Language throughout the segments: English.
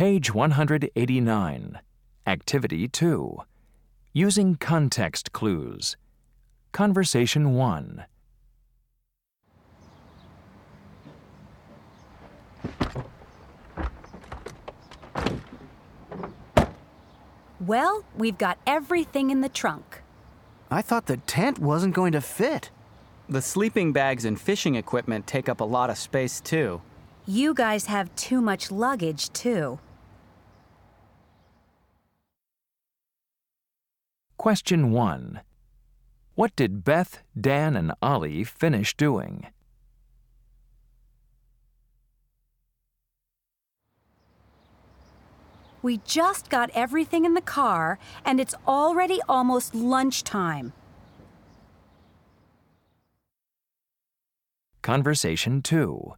Page 189. Activity 2. Using context clues. Conversation 1. Well, we've got everything in the trunk. I thought the tent wasn't going to fit. The sleeping bags and fishing equipment take up a lot of space, too. You guys have too much luggage, too. Question 1. What did Beth, Dan, and Ollie finish doing? We just got everything in the car, and it's already almost lunchtime. Conversation 2.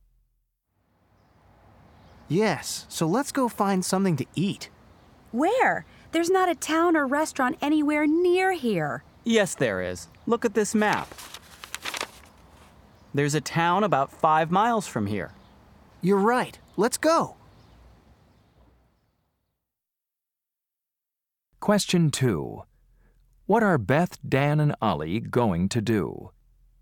Yes, so let's go find something to eat. Where? There's not a town or restaurant anywhere near here. Yes, there is. Look at this map. There's a town about 5 miles from here. You're right. Let's go. Question 2. What are Beth, Dan, and Ollie going to do?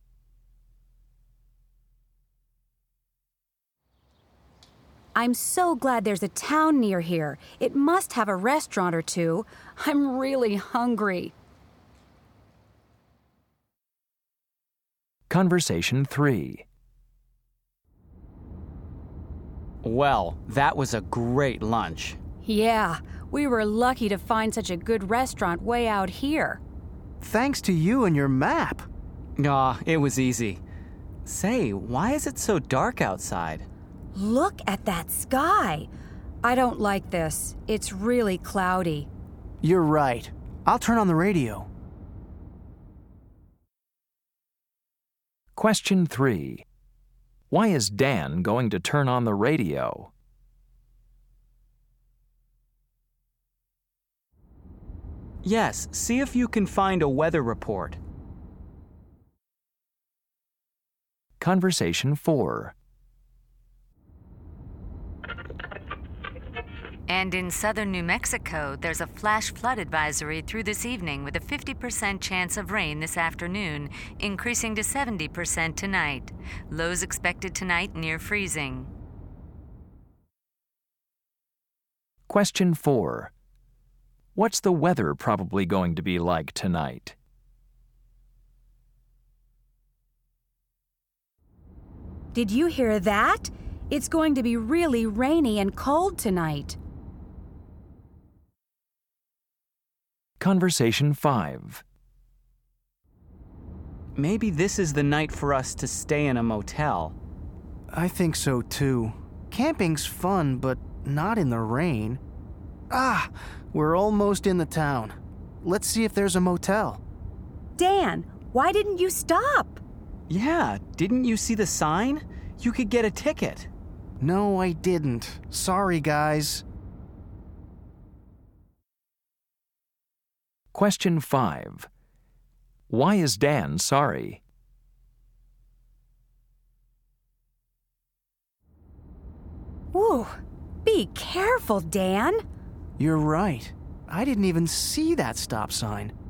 I'm so glad there's a town near here. It must have a restaurant or two. I'm really hungry. Conversation 3. Well, that was a great lunch. Yeah, we were lucky to find such a good restaurant way out here. Thanks to you and your map. It was easy. Say, why is it so dark outside? Look at that sky. I don't like this. It's really cloudy. You're right. I'll turn on the radio. Question 3. Why is Dan going to turn on the radio? Yes, see if you can find a weather report. Conversation 4. And in southern New Mexico, there's a flash flood advisory through this evening with a 50% chance of rain this afternoon, increasing to 70% tonight. Lows expected tonight near freezing. Question 4. What's the weather probably going to be like tonight? Did you hear that? It's going to be really rainy and cold tonight. Conversation 5. Maybe this is the night for us to stay in a motel. I think so too. Camping's fun, but not in the rain. We're almost in the town. Let's see if there's a motel. Dan, why didn't you stop? Yeah, didn't you see the sign? You could get a ticket. No, I didn't. Sorry, guys. Question 5. Why is Dan sorry? Ooh, be careful, Dan. You're right. I didn't even see that stop sign.